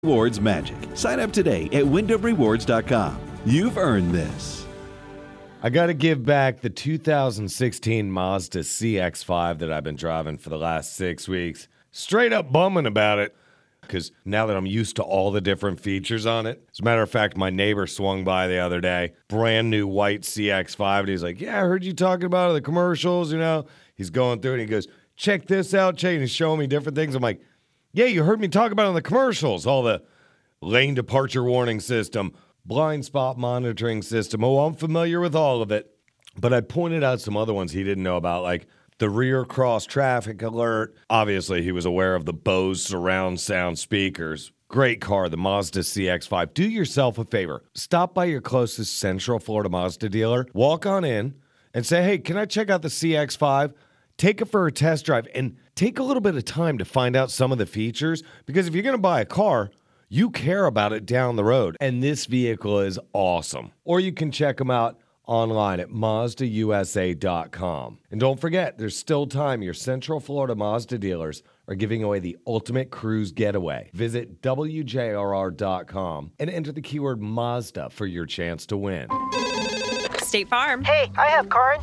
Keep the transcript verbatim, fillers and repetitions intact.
Rewards magic. Sign up today at wyndham rewards dot com. You've earned this. I got to give back the two thousand sixteen Mazda C X five that I've been driving for the last six weeks. Straight up bumming about it because now that I'm used to all the different features on it. As a matter of fact, my neighbor swung by the other day, brand new white C X five, and he's like, yeah, I heard you talking about it in the commercials, you know. He's going through it, and he goes, check this out, check, and he's showing me different things. I'm like, yeah, you heard me talk about it in the commercials, all the lane departure warning system, blind spot monitoring system. Oh, I'm familiar with all of it. But I pointed out some other ones he didn't know about, like the rear cross traffic alert. Obviously, he was aware of the Bose surround sound speakers. Great car, the Mazda C X five. Do yourself a favor. Stop by your closest Central Florida Mazda dealer. Walk on in and say, hey, can I check out the C X five? Take it for a test drive and take a little bit of time to find out some of the features, because if you're going to buy a car, you care about it down the road, and this vehicle is awesome. Or you can check them out online at mazda u s a dot com. And don't forget, there's still time. Your Central Florida Mazda dealers are giving away the ultimate cruise getaway. Visit w j r r dot com and enter the keyword Mazda for your chance to win. State Farm. Hey, I have car insurance.